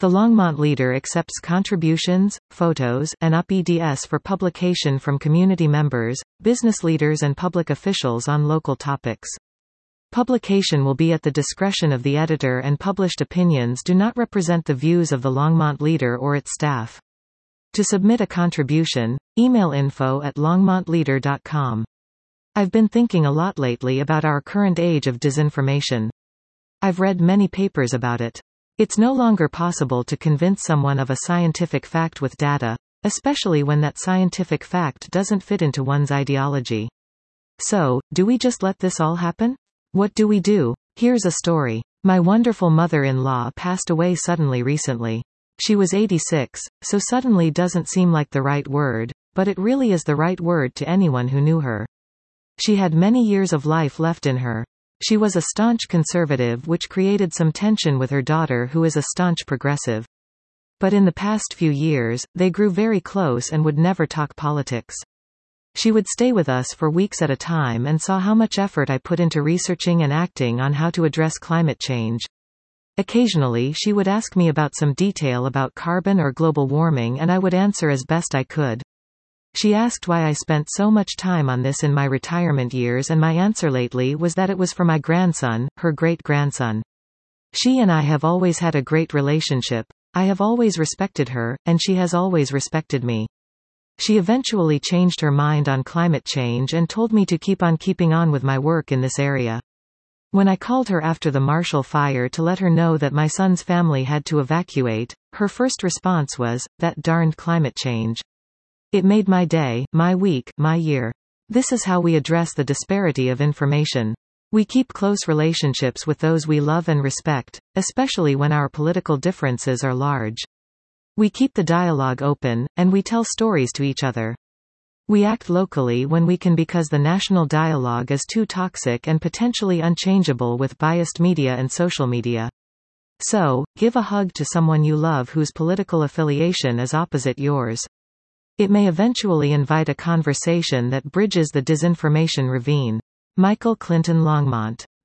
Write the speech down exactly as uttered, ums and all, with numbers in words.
The Longmont Leader accepts contributions, photos, and U P E D S for publication from community members, business leaders and public officials on local topics. Publication will be at the discretion of the editor, and published opinions do not represent the views of the Longmont Leader or its staff. To submit a contribution, email info at longmont leader dot com. I've been thinking a lot lately about our current age of disinformation. I've read many papers about it. It's no longer possible to convince someone of a scientific fact with data, especially when that scientific fact doesn't fit into one's ideology. So, do we just let this all happen? What do we do? Here's a story. My wonderful mother-in-law passed away suddenly recently. She was eighty-six, so suddenly doesn't seem like the right word, but it really is the right word to anyone who knew her. She had many years of life left in her. She was a staunch conservative, which created some tension with her daughter, who is a staunch progressive. But in the past few years, they grew very close and would never talk politics. She would stay with us for weeks at a time and saw how much effort I put into researching and acting on how to address climate change. Occasionally she would ask me about some detail about carbon or global warming, and I would answer as best I could. She asked why I spent so much time on this in my retirement years, and my answer lately was that it was for my grandson, her great-grandson. She and I have always had a great relationship. I have always respected her, and she has always respected me. She eventually changed her mind on climate change and told me to keep on keeping on with my work in this area. When I called her after the Marshall Fire to let her know that my son's family had to evacuate, her first response was, "That darned climate change." It made my day, my week, my year. This is how we address the disparity of information. We keep close relationships with those we love and respect, especially when our political differences are large. We keep the dialogue open, and we tell stories to each other. We act locally when we can, because the national dialogue is too toxic and potentially unchangeable with biased media and social media. So, give a hug to someone you love whose political affiliation is opposite yours. It may eventually invite a conversation that bridges the disinformation ravine. Michael Clinton Longmont.